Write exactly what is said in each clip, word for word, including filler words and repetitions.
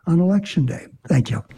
on Election Day. Thank you.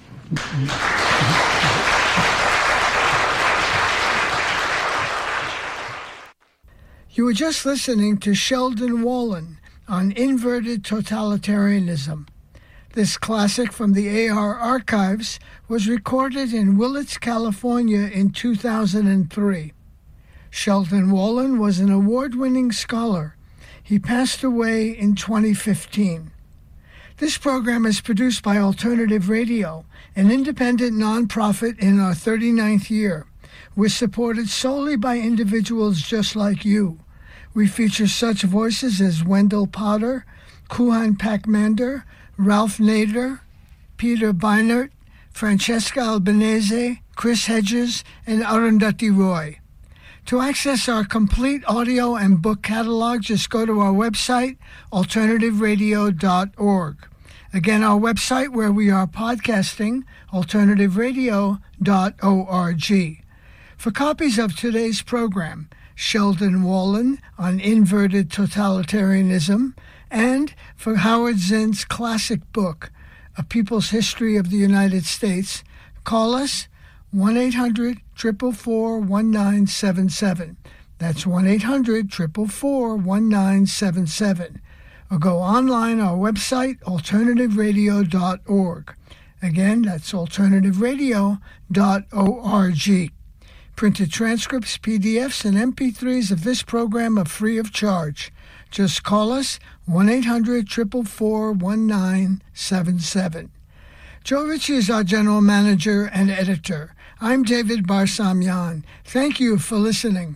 You were just listening to Sheldon Wallen on inverted totalitarianism. This classic from the A R archives was recorded in Willits, California in two thousand three. Sheldon Wallen was an award-winning scholar. He passed away in twenty fifteen. This program is produced by Alternative Radio, an independent nonprofit in our thirty-ninth year. We're supported solely by individuals just like you. We feature such voices as Wendell Potter, Kuhan Pakmander, Ralph Nader, Peter Beinert, Francesca Albanese, Chris Hedges, and Arundhati Roy. To access our complete audio and book catalog, just go to our website, alternative radio dot org. Again, our website where we are podcasting, alternative radio dot org. For copies of today's program, Sheldon Wallen on inverted totalitarianism, and for Howard Zinn's classic book, A People's History of the United States, call us one eight hundred, four four four, one nine seven seven. That's one eight hundred, four four four, one nine seven seven. Or go online our website, alternative radio dot org. Again, that's alternative radio dot org. Printed transcripts, P D Fs, and M P threes of this program are free of charge. Just call us one eight hundred, four four four, one nine seven seven. Joe Ritchie is our general manager and editor. I'm David Barsamyan. Thank you for listening.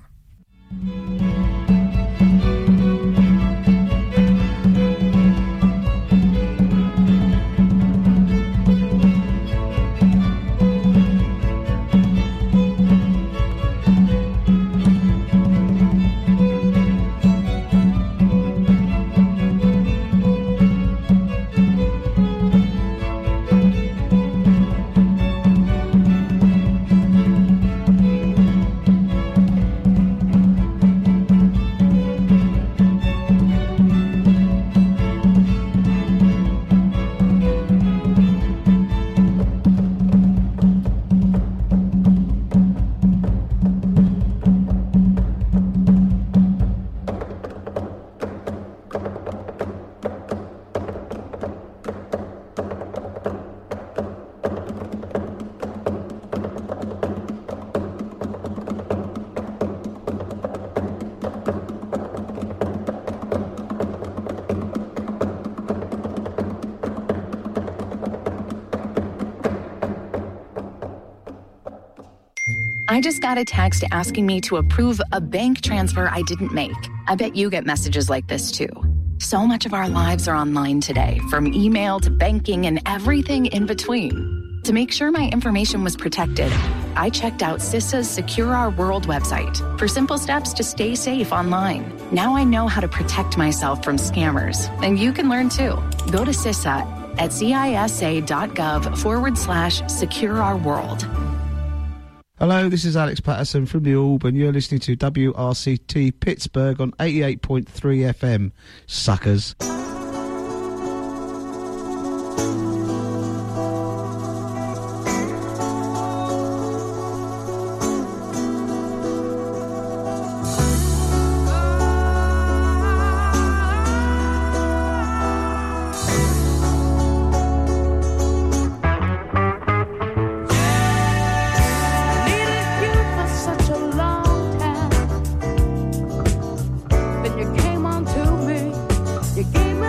I just got a text asking me to approve a bank transfer I didn't make. I bet you get messages like this too. So much of our lives are online today, from email to banking and everything in between. To make sure my information was protected, I checked out CISA's Secure Our World website for simple steps to stay safe online. Now I know how to protect myself from scammers, and you can learn too. Go to CISA at cisa.gov forward slash secure our world. Hello, this is Alex Patterson from the Orb, and you're listening to W R C T Pittsburgh on eighty-eight point three F M. Suckers. You gave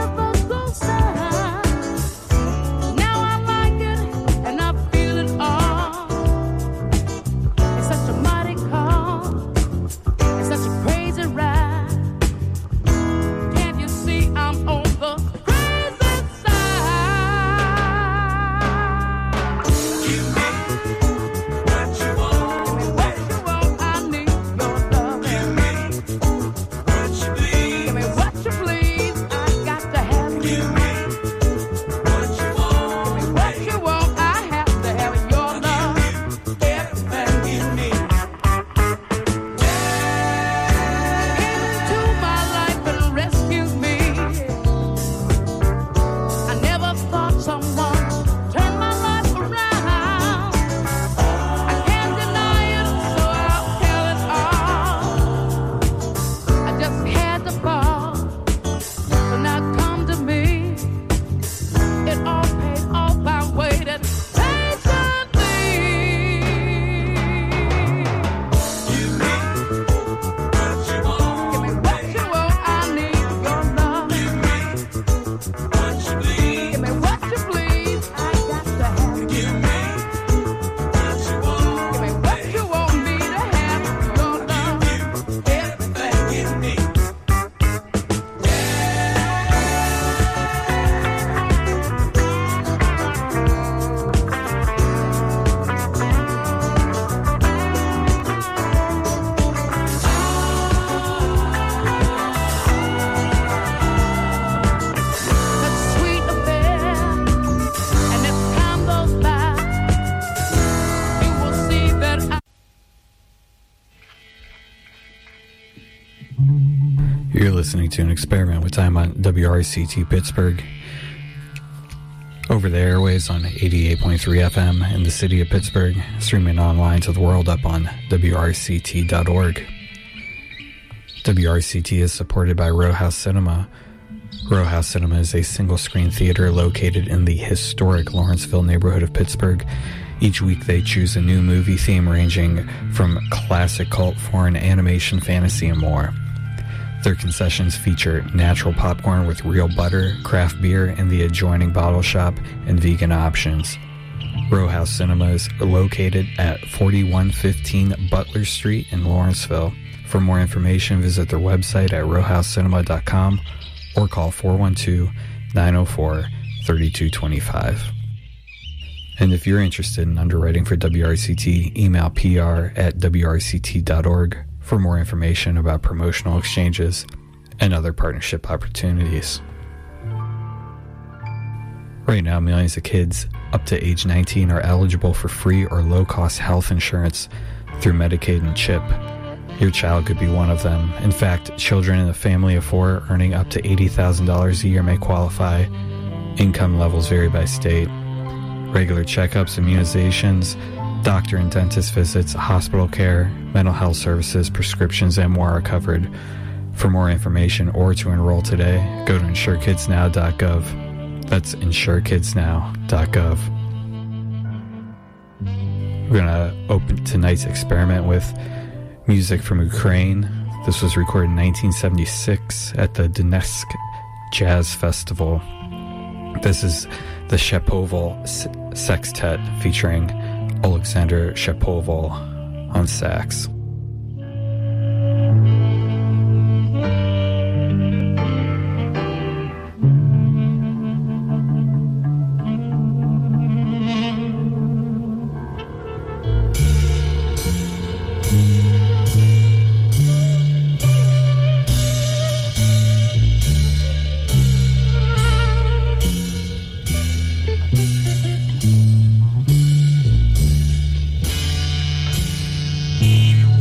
listening to an experiment with time on W R C T Pittsburgh. Over the airwaves on eighty-eight point three F M in the city of Pittsburgh, streaming online to the world up on W R C T dot org. W R C T is supported by Row House Cinema. Row House Cinema is a single-screen theater located in the historic Lawrenceville neighborhood of Pittsburgh. Each week they choose a new movie theme ranging from classic cult, foreign, animation, fantasy, and more. Their concessions feature natural popcorn with real butter, craft beer in the adjoining bottle shop, and vegan options. Row House Cinema is located at forty-one fifteen Butler Street in Lawrenceville. For more information, visit their website at row house cinema dot com or call four one two, nine oh four, three two two five. And if you're interested in underwriting for W R C T, email P R at W R C T dot org for more information about promotional exchanges and other partnership opportunities. Right now, millions of kids up to age nineteen are eligible for free or low-cost health insurance through Medicaid and CHIP. Your child could be one of them. In fact, children in a family of four earning up to eighty thousand dollars a year may qualify. Income levels vary by state. Regular checkups, immunizations, doctor and dentist visits, hospital care, mental health services, prescriptions, and more are covered. For more information or to enroll today, go to insure kids now dot gov. That's insure kids now dot gov. We're going to open tonight's experiment with music from Ukraine. This was recorded in nineteen seventy-six at the Donetsk Jazz Festival. This is the Shapoval Sextet featuring Alexander Shapoval on sax. Thank you.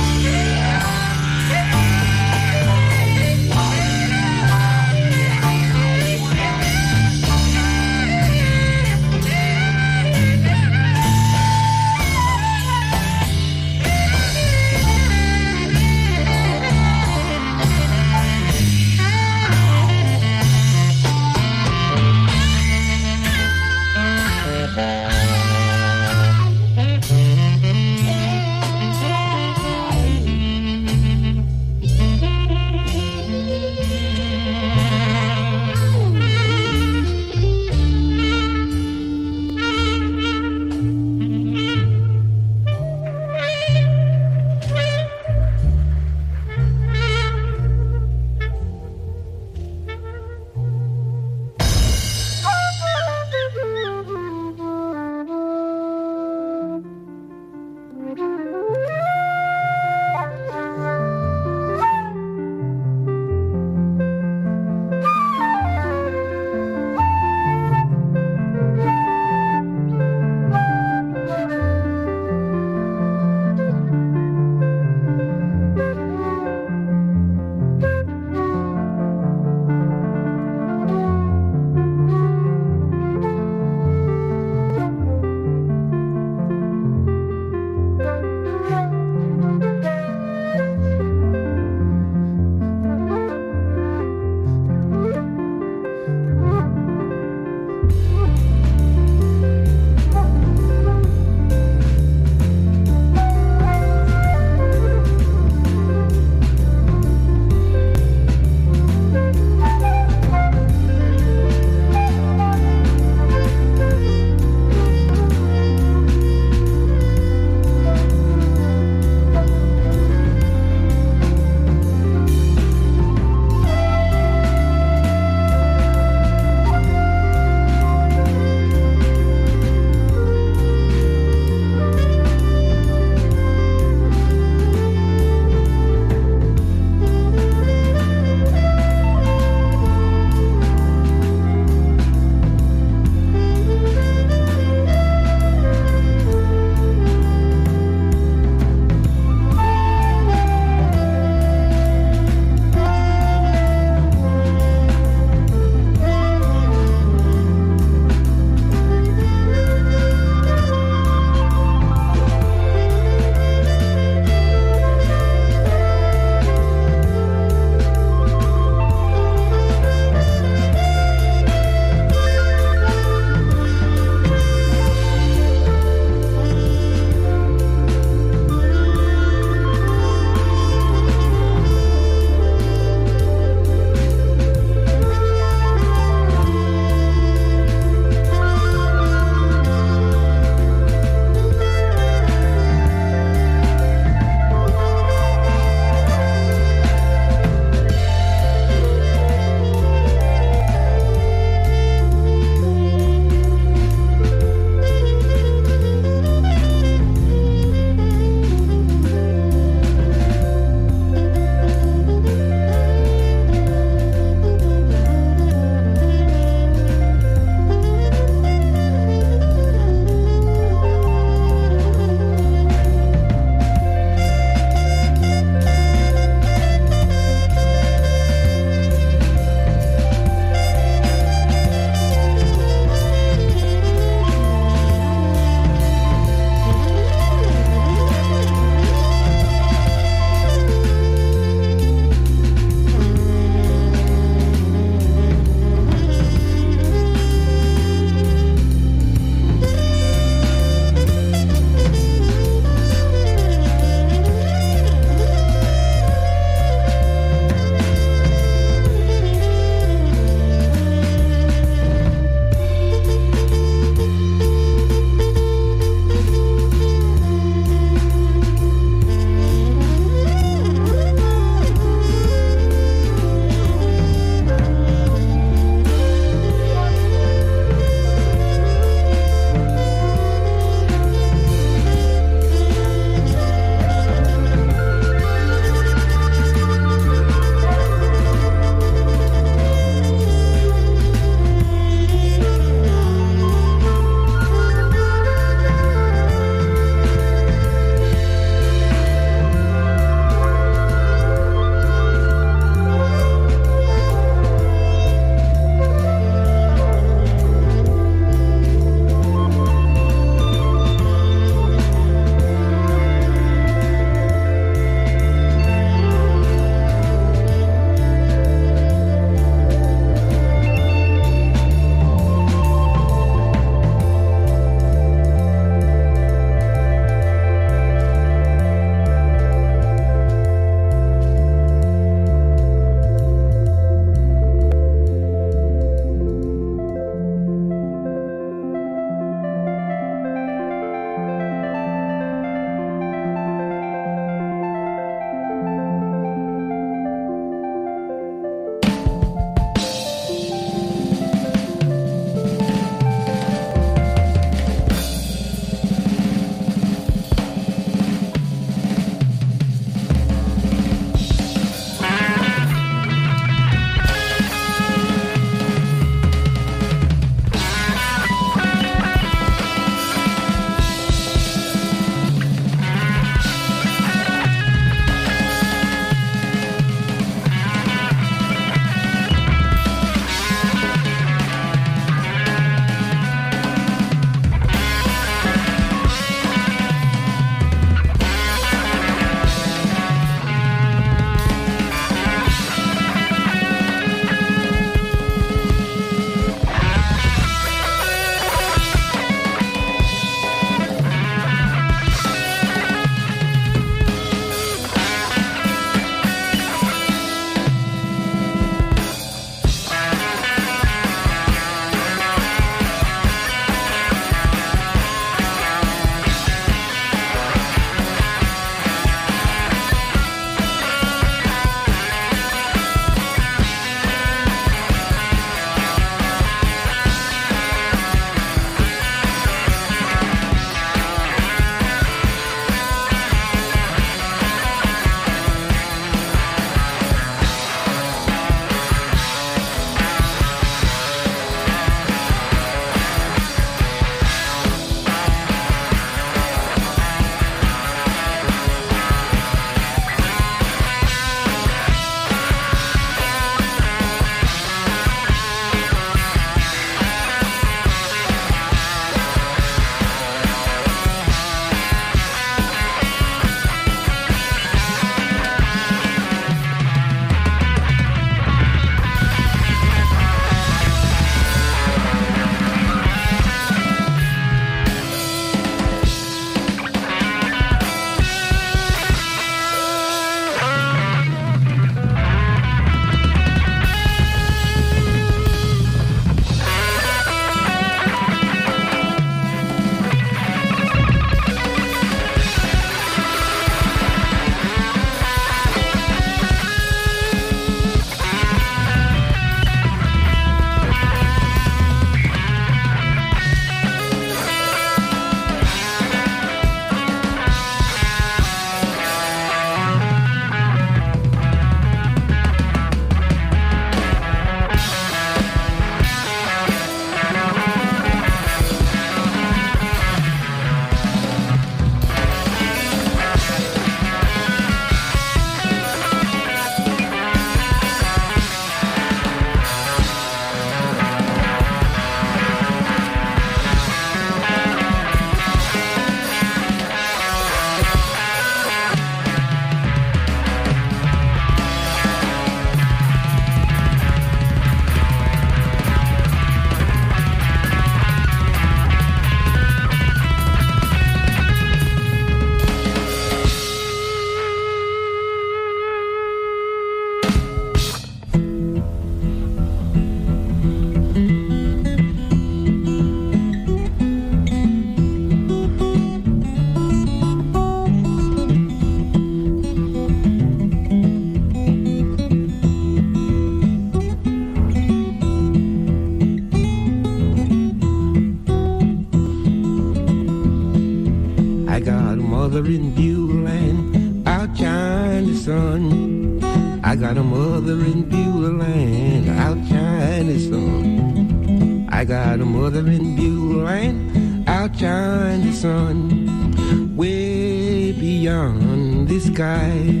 I got a mother in Beulah Land, outshine the sun. I got a mother in Beulah Land, outshine the sun. I got a mother in Beulah Land, outshine the sun. Way beyond the sky.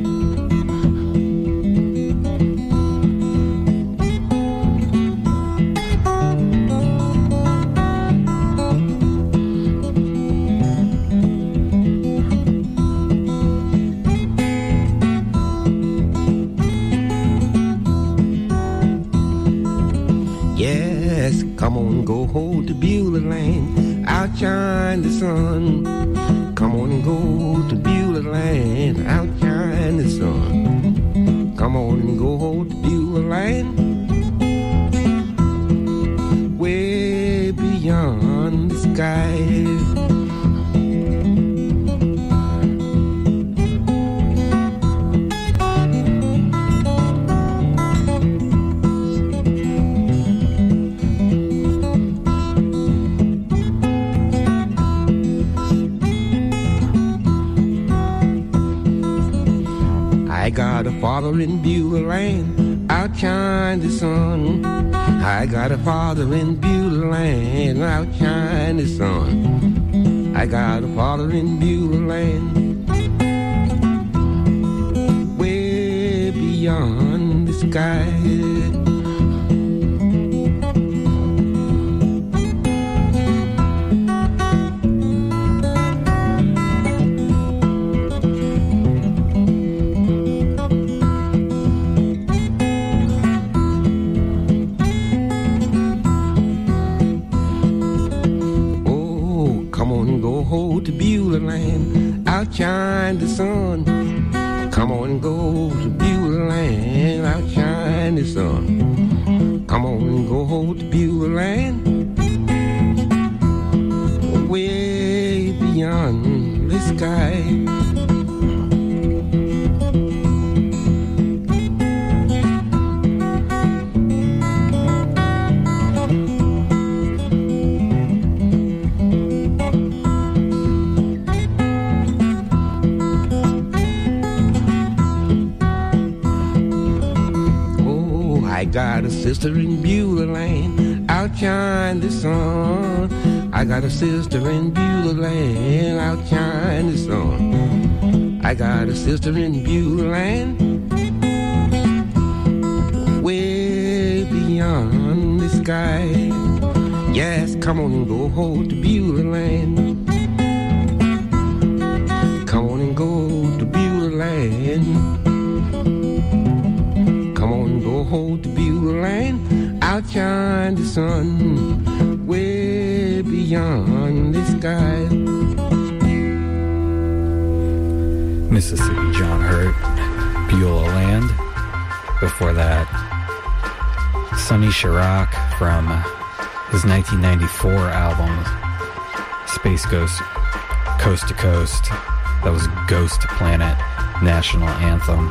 Come on, go hold to Beulah Land, outshine the sun. Come on and go to Beulah Land, outshine the sun. Come on and go hold to Beulah Land, way beyond the sky. I got a father in Beulah Land, outshine the sun. I got a father in Beulah Land, outshine the sun. I got a father in Beulah Land, way beyond the sky. To Beulah Land, outshine the sun. Come on and go to Beulah Land, outshine the sun. Come on and go to Beulah Land, way beyond the sky. I got a sister in Beulah Land, outshine the sun. I got a sister in Beulah Land, outshine the sun. I got a sister in Beulah Land, way beyond the sky. Yes, come on and go hold to Beulah Land. Come on and go to Beulah Land. Go hold to Beulah Land, outshine the sun, way beyond the sky. Mississippi John Hurt, Beulah Land. Before that, Sonny Chirac from his nineteen ninety-four album, Space Ghost, Coast to Coast. That was Ghost Planet National Anthem.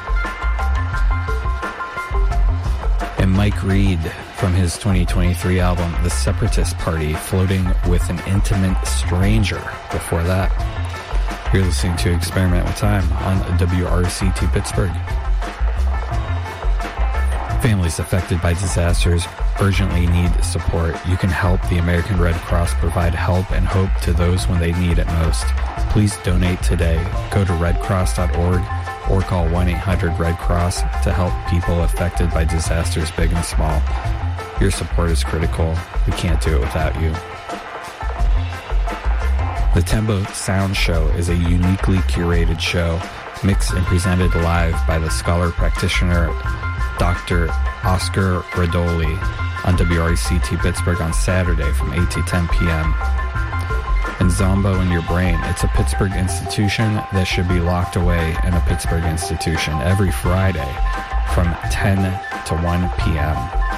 And Mike Reed from his twenty twenty-three album, The Separatist Party, Floating with an Intimate Stranger. Before that, you're listening to Experiment with Time on W R C T Pittsburgh. Families affected by disasters urgently need support. You can help the American Red Cross provide help and hope to those when they need it most. Please donate today. Go to red cross dot org or call one eight hundred red cross to help people affected by disasters big and small. Your support is critical. We can't do it without you. The Tembo Sound Show is a uniquely curated show, mixed and presented live by the scholar practitioner Doctor Oscar Radoli on W R C T Pittsburgh on Saturday from eight to ten p.m. And Zombo in Your Brain, it's a Pittsburgh institution that should be locked away in a Pittsburgh institution every Friday from ten to one p.m.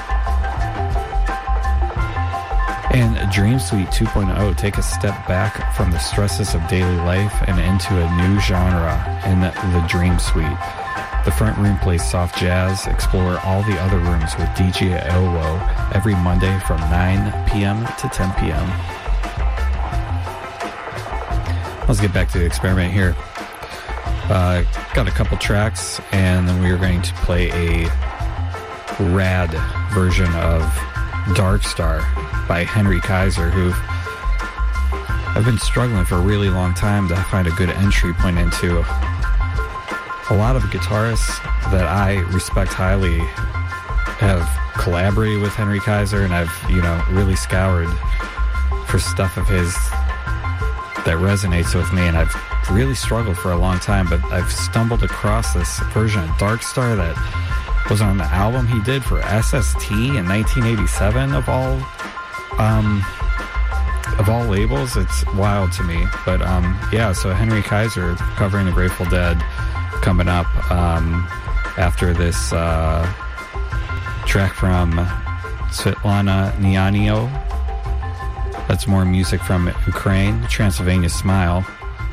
And Dream Suite two point oh, take a step back from the stresses of daily life and into a new genre in the Dream Suite. The front room plays soft jazz. Explore all the other rooms with D J Elwo every Monday from nine p.m. to ten p.m. Let's get back to the experiment here. Uh, got a couple tracks, and then we are going to play a rad version of Dark Star by Henry Kaiser, who I've been struggling for a really long time to find a good entry point into. A lot of guitarists that I respect highly have collaborated with Henry Kaiser, and I've, you know, really scoured for stuff of his that resonates with me, and I've really struggled for a long time, but I've stumbled across this version of Dark Star that was on the album he did for S S T in nineteen eighty-seven, of all um, of all labels. It's wild to me. But um, yeah, so Henry Kaiser covering the Grateful Dead coming up um, after this uh, track from Svetlana Nianio. That's more music from Ukraine, Transylvania Smile.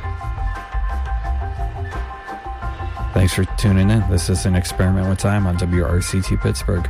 Thanks for tuning in. This is an Experiment with Time on W R C T Pittsburgh.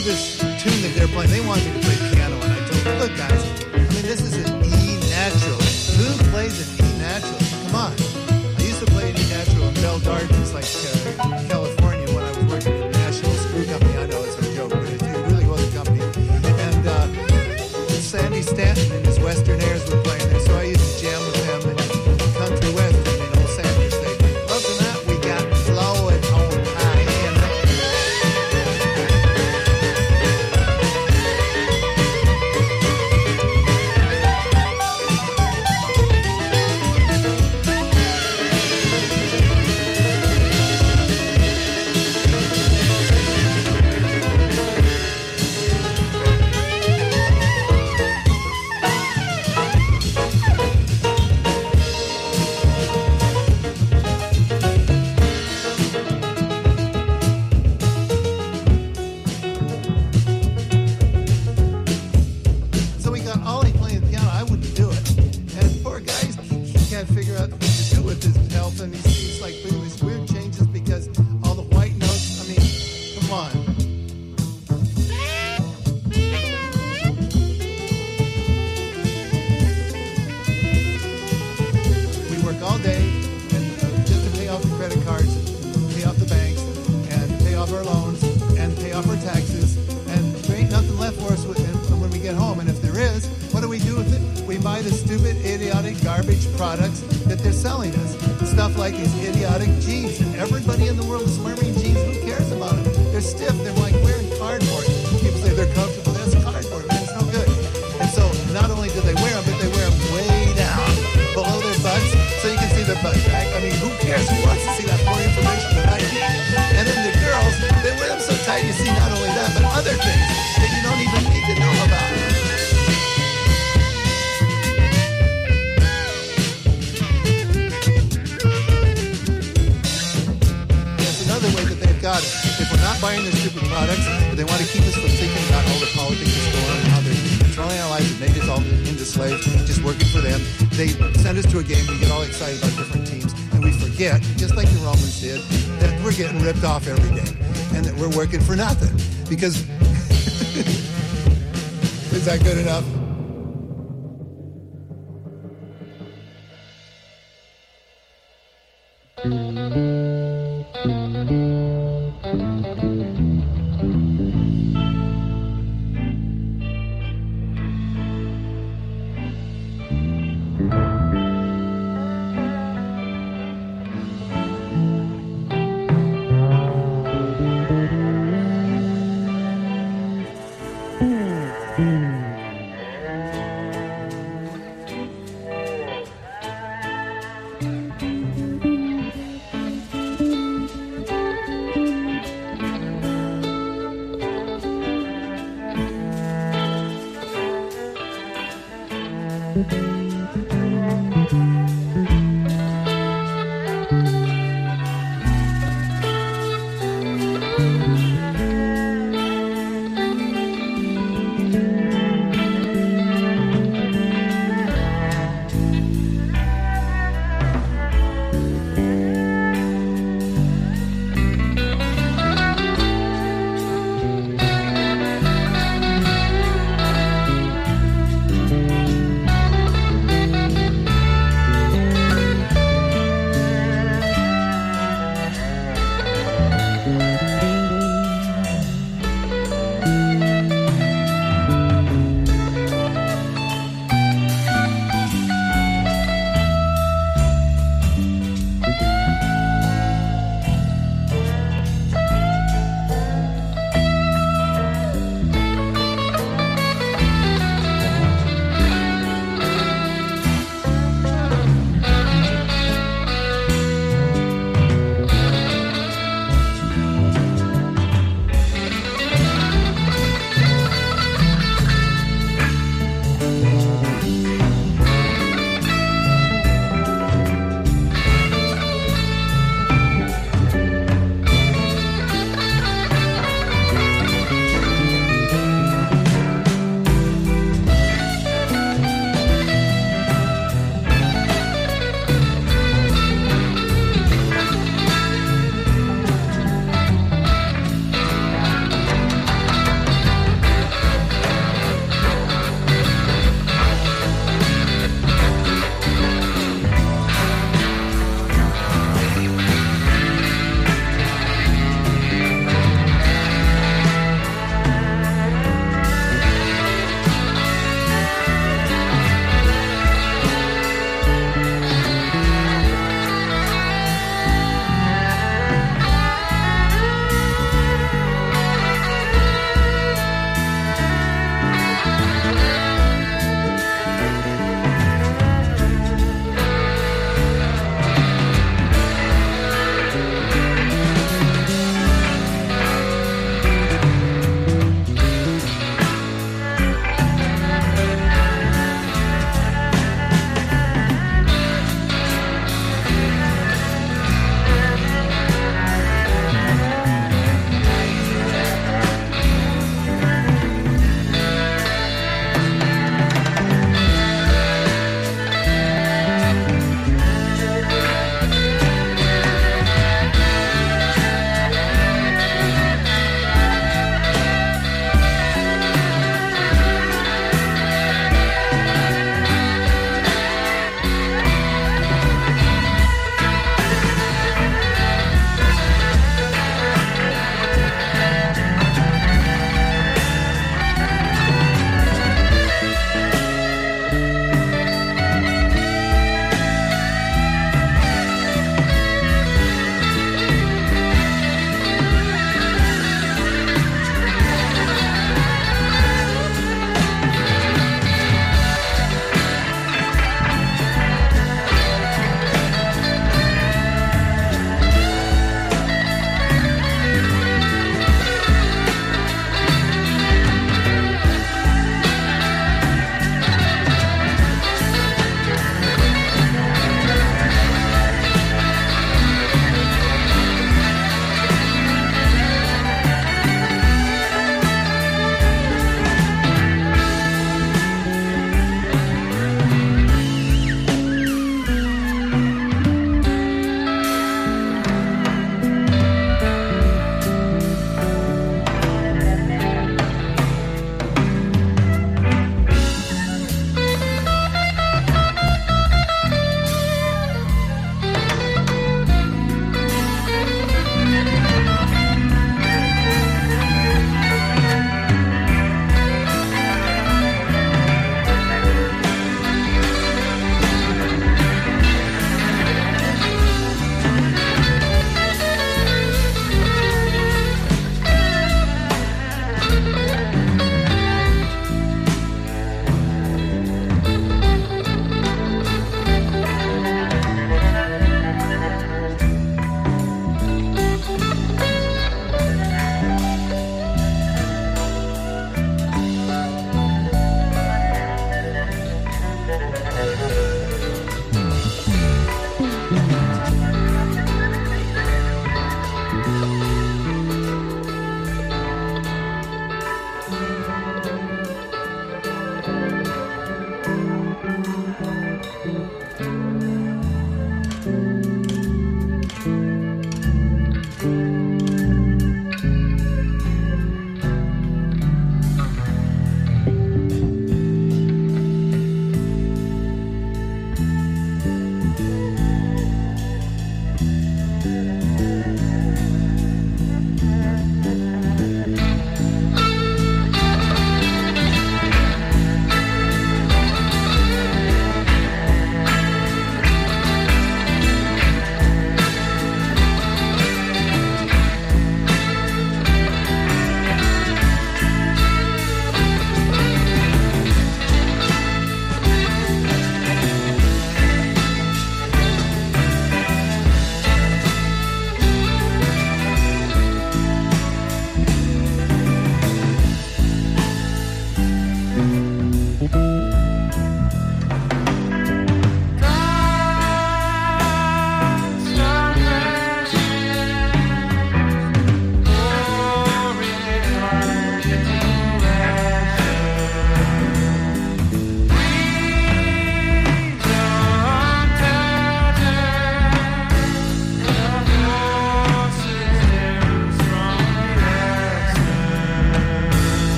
this tune that they're playing. They wanted me to play piano, and I told them, look, guys, I mean, this is an E natural. Who plays an E natural? Come on. I used to play an E natural in Bell Gardens, like uh, California, when I was working at the National Screw Company. I know it's a joke, but it, it really was a company. And uh, Sandy Stanton and his Western Airs were playing there, so I used to jam with them and country western, you know, Sandy would say, up to that, we got flowing on high. Ripped off every day, and that we're working for nothing because is that good enough?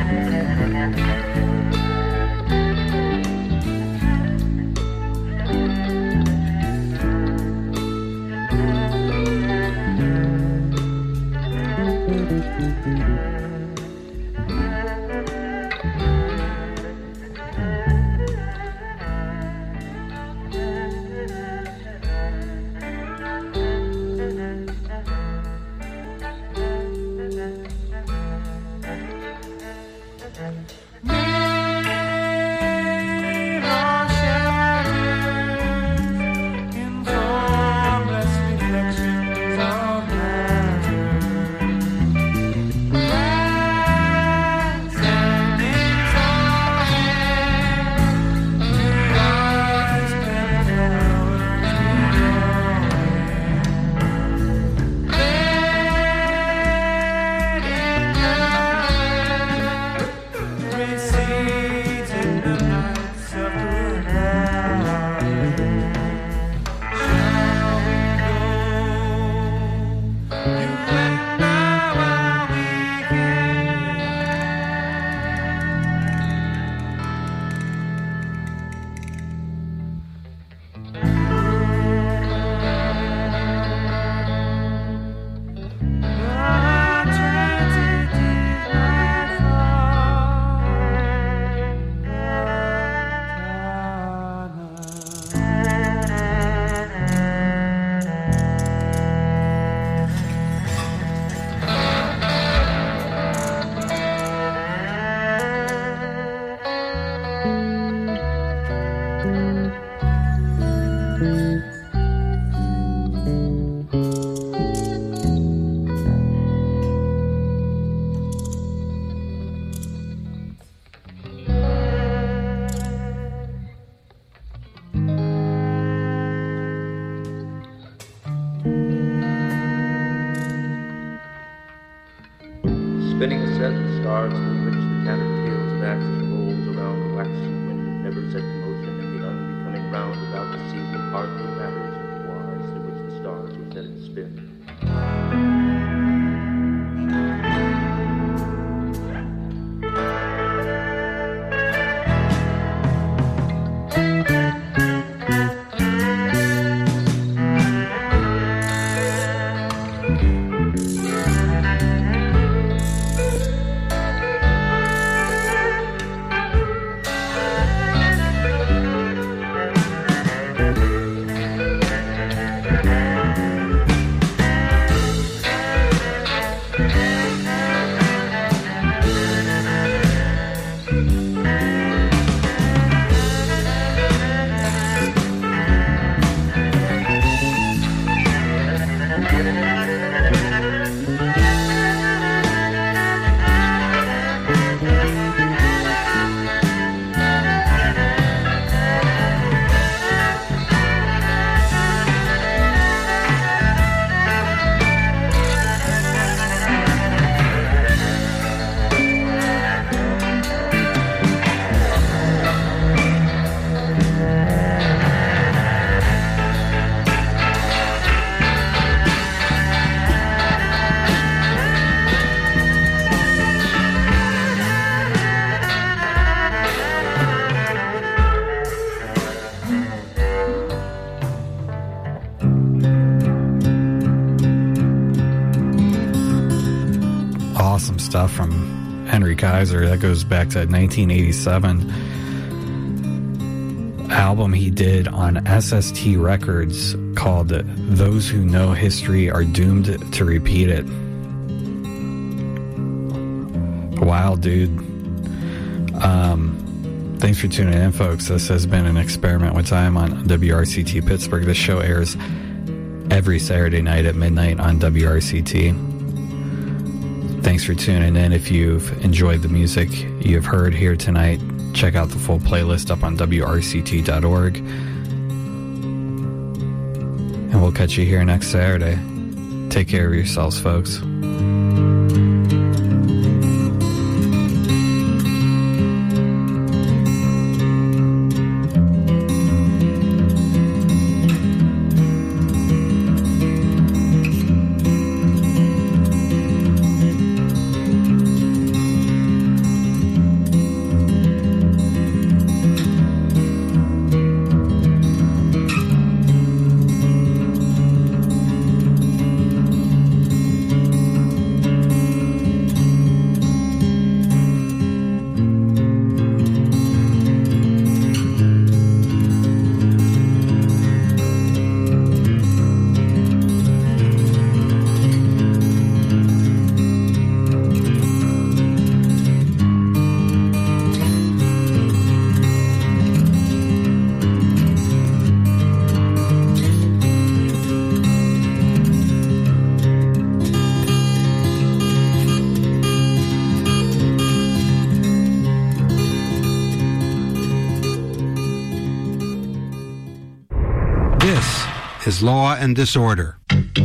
Spinning a set of stars in which the tattered tails of axes rolls around the waxen wind that never set in motion, and the unbecoming round about the season hardly matters with the wise in which the stars were set in spin. Awesome stuff from Henry Kaiser. That goes back to nineteen eighty-seven. Album he did on S S T Records called Those Who Know History Are Doomed to Repeat It. Wow, dude. Um, thanks for tuning in, folks. This has been an experiment with time on W R C T Pittsburgh. This show airs every Saturday night at midnight on W R C T. Thanks for tuning in. If you've enjoyed the music you've heard here tonight, check out the full playlist up on W R C T dot org. And we'll catch you here next Saturday. Take care of yourselves, folks. is Law and Disorder.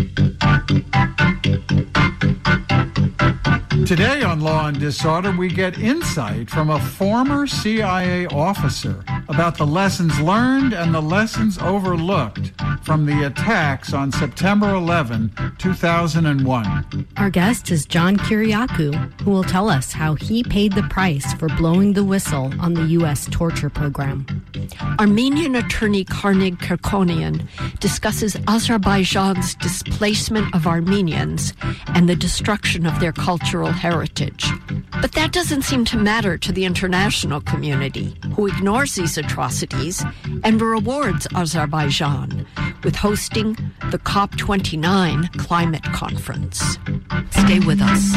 Today on Law and Disorder, we get insight from a former C I A officer about the lessons learned and the lessons overlooked from the attacks on September eleventh, two thousand one. Our guest is John Kiriakou, who will tell us how he paid the price for blowing the whistle on the U S torture program. Armenian attorney Carnig Kirkonian discusses Azerbaijan's displacement of Armenians and the destruction of their cultural heritage. But that doesn't seem to matter to the international community, who ignores these atrocities and rewards Azerbaijan with hosting the COP twenty-nine climate conference. Stay with us.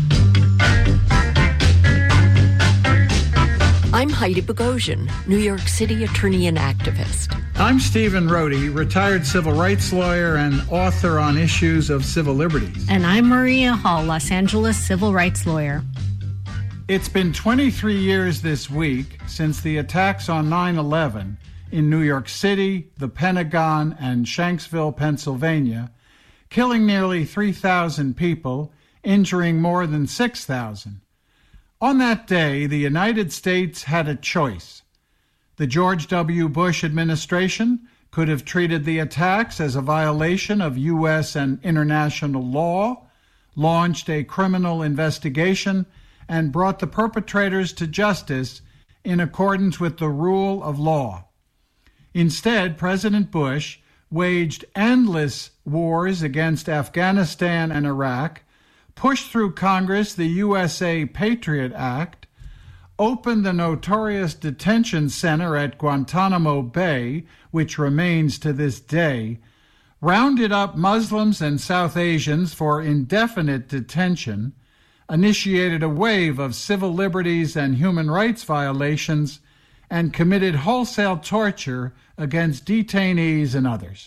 I'm Heidi Bogosian, New York City attorney and activist. I'm Stephen Rohde, retired civil rights lawyer and author on issues of civil liberties. And I'm Maria Hall, Los Angeles civil rights lawyer. It's been twenty-three years this week since the attacks on nine eleven in New York City, the Pentagon, and Shanksville, Pennsylvania, killing nearly three thousand people, injuring more than six thousand. On that day, the United States had a choice. The George W. Bush administration could have treated the attacks as a violation of U S and international law, launched a criminal investigation, and brought the perpetrators to justice in accordance with the rule of law. Instead, President Bush waged endless wars against Afghanistan and Iraq, pushed through Congress the U S A Patriot Act, opened the notorious detention center at Guantanamo Bay, which remains to this day, rounded up Muslims and South Asians for indefinite detention, initiated a wave of civil liberties and human rights violations, and committed wholesale torture against detainees and others.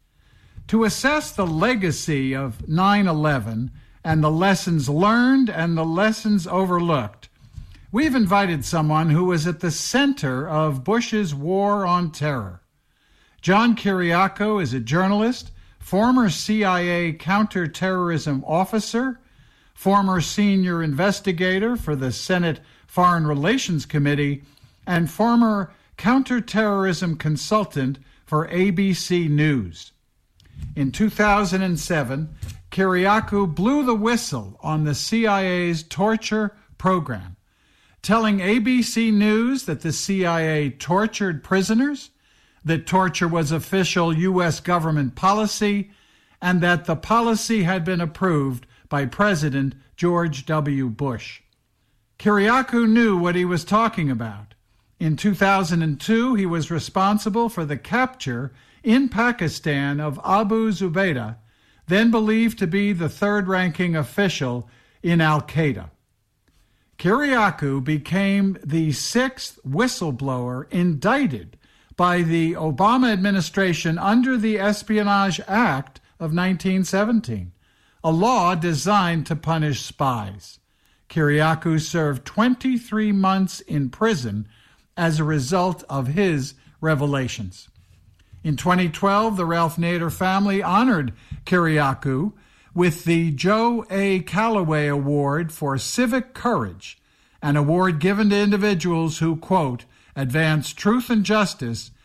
To assess the legacy of nine eleven and the lessons learned and the lessons overlooked, we've invited someone who was at the center of Bush's war on terror. John Kiriakou is a journalist, former C I A counterterrorism officer, former senior investigator for the Senate Foreign Relations Committee, and former counterterrorism consultant for A B C News. In two thousand seven, Kiriakou blew the whistle on the C I A's torture program, telling A B C News that the C I A tortured prisoners, that torture was official U S government policy, and that the policy had been approved by President George W. Bush. Kiriakou knew what he was talking about. In two thousand two, he was responsible for the capture in Pakistan of Abu Zubaydah, then believed to be the third-ranking official in Al-Qaeda. Kiriakou became the sixth whistleblower indicted by the Obama administration under the Espionage Act of nineteen seventeen, a law designed to punish spies. Kiriakou served twenty-three months in prison as a result of his revelations. In twenty twelve, the Ralph Nader family honored Kiriakou with the Joe A. Calloway Award for Civic Courage, an award given to individuals who, quote, advance truth and justice